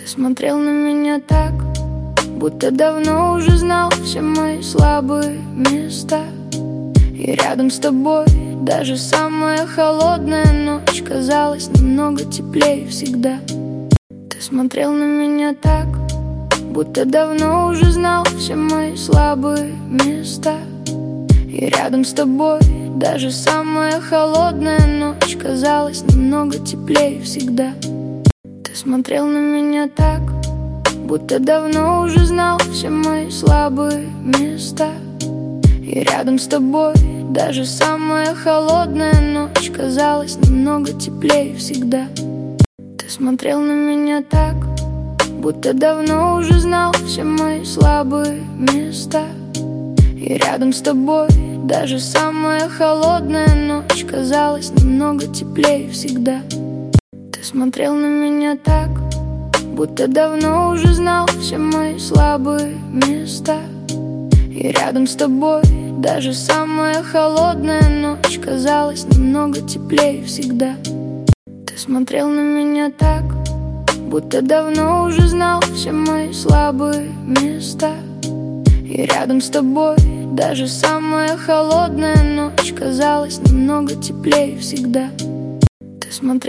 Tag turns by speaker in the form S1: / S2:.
S1: Смотрел на меня так, будто давно уже знал все мои слабые места. И рядом с тобой даже самая холодная ночь казалась немного теплее всегда. Ты смотрел на меня так, будто давно уже знал все мои слабые места. И рядом с тобой даже самая холодная ночь казалась немного теплее всегда. Ты смотрел на меня так, будто давно уже знал все мои слабые места. И рядом с тобой даже самая холодная ночь казалась немного теплее всегда. Ты смотрел на меня так, будто давно уже знал все мои слабые места. И рядом с тобой даже самая холодная ночь казалась немного теплее всегда. Ты смотрел на меня так, будто давно уже знал все мои слабые места. И рядом с тобой даже самая холодная ночь казалась немного теплее всегда. Ты смотрел на меня так, будто давно уже знал все мои слабые места. И рядом с тобой даже самая холодная ночь казалась немного теплее всегда. Ты смотрел